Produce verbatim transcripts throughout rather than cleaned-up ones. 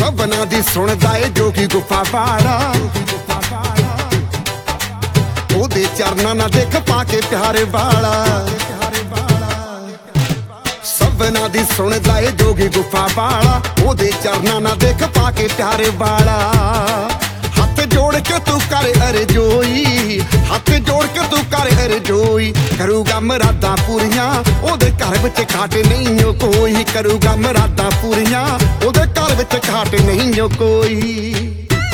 सबना दी सुनदा ए जोगी गुफा वाला ओदे चरना ना देख पाके प्यारे वाला सबना दी सुनदा ए जोगी गुफा वाला ओदे चरना ना देख पाके प्यारे वाला हाथ जोड़ के तू कर अरे जोई हाथ जोड़ के तू कर अरे जोई करूगा मुरादा पूरियां ओदे घर विच घाट नहीं हो कोई करूगा मुरादा पूरियां ओदे घर विच घाट नहीं हो कोई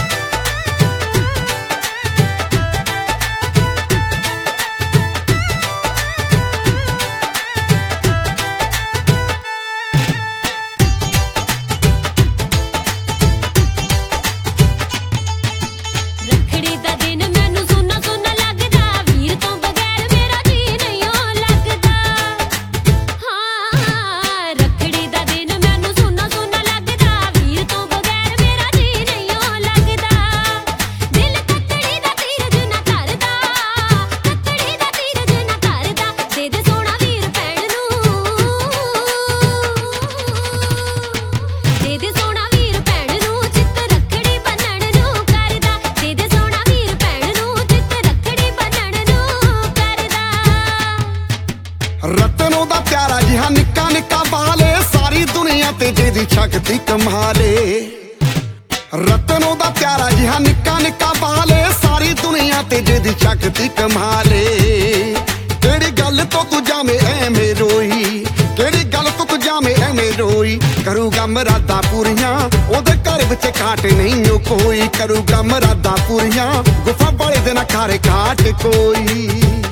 रतनों दा प्यारा जिहा निक्का निक्का बाले सारी दुनिया ते जेदी शक्ति कमाले रतनों दा प्यारा जिहा निक्का निक्का बाले सारी दुनिया ते जेदी शक्ति कमाले केड़ी गल तो तू जामे ऐवें रोई केड़ी गल तो तू जामे ऐवें रोई करूगा मुरादा पूरियां ओदे घर विच घाट नहीं हो कोई करूगा मुरादा पूरियां गुफा वाले दे ना खारे घाट कोई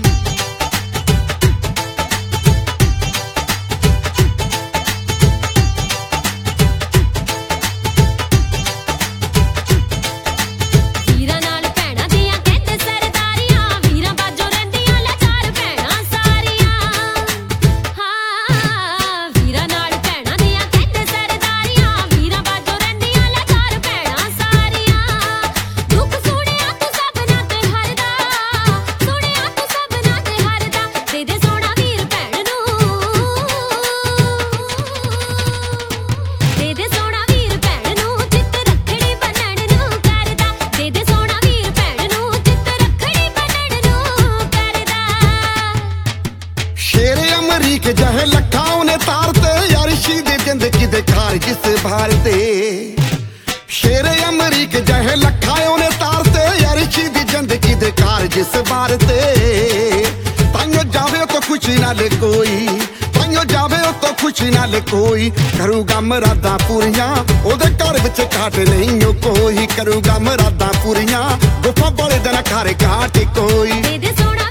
के जहे लखाओं ने तारते यारिशी दे जिंदगी दे खार जिस भार ते शेरे अमरीक जहे लखाओं ने तारते यारिशी दी जिंदगी दे खार जिस बार ते ताइयों जावे तो खुशी ना ले कोई ताइयों जावे तो खुशी ना ले कोई करूगा मुरादा पूरियां ओदे घर विच घाट नहीं हो कोई करूगा मुरादा पूरियां गुफा वाले दिन खारे घाट कोई